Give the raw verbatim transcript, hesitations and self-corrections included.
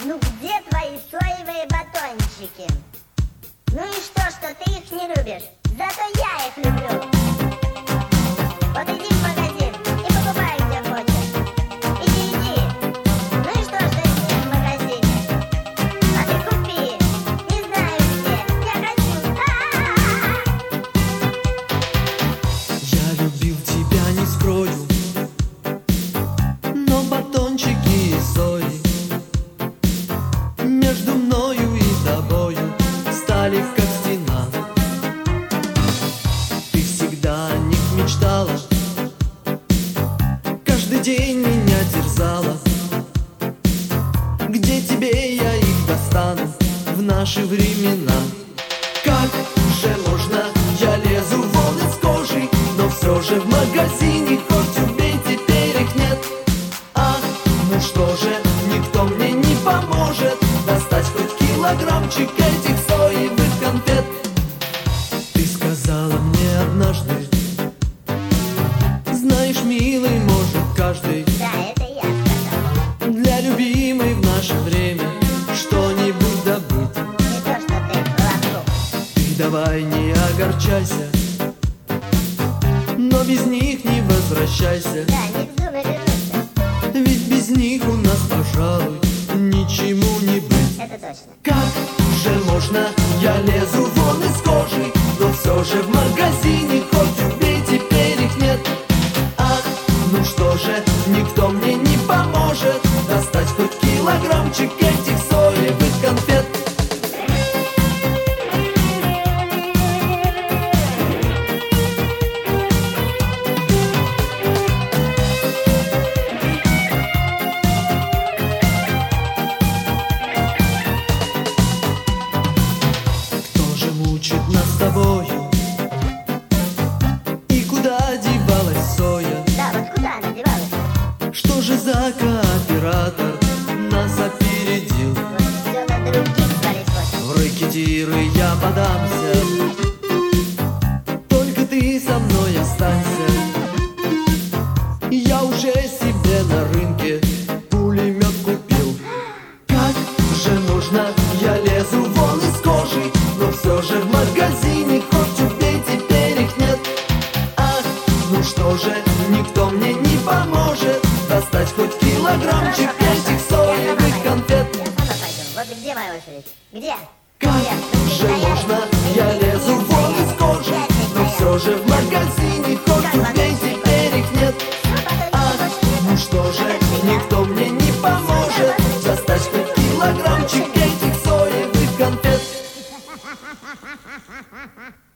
Ну где твои соевые батончики? Ну и что, что ты их не любишь? Зато я их люблю. Вот иди в магазин и покупай, где хочешь. Иди, иди. Ну и что, что их нет в магазине? А ты купи. Не знаю где. Я хочу. А-а-а! Я любил тебя, не скрою, но батончики и сои между мною и тобою стали как стена. Ты всегда о них мечтала, каждый день меня терзала. Где тебе я их достану в наши времена? Как же можно, я лезу вон из кожи, но все же в магазине хоть убей, теперь их нет. Ах, ну что же, никто мне не поможет достать хоть килограммчик этих соевых конфет. Ты сказала мне однажды, знаешь, милый, может каждый Да, это я сказала. для любимой в наше время что-нибудь добыть. Не то, что ты хлопок. Ты давай не огорчайся, но без них не возвращайся. Да, не вздумай вернуться. Ведь без них у нас, пожалуй, ничему не быть. Это точно. Как же можно, я лезу вон из кожи, но все же в магазине хоть убей, теперь их нет. Ах, ну что же, никто мне не поможет достать хоть килограммчик этих соевых конфет. Кто же мучит нас с тобою? И куда девалась соя? Да, вот куда она девалась? Что же за кооператор нас опередил? Вот все на других происходит. В рэкетиры я подамся, только ты со мной останься. Я уже себе на рынке пулемет купил. Как же нужно, я лезу вон из кожи, но все же в магазине хоть убей, теперь их нет. Ах, ну что же, никто мне не поможет достать хоть килограммчик этих соевых конфет. Я сама пойду. Вот где моя очередь? Где? Как Нет, ну же не можно, стоять. я лезу вон из кожи, но все же в магазине хоть убей, теперь их нет. Ах, ну что же, никто мне не поможет достать хоть килограммчик этих соевых конфет.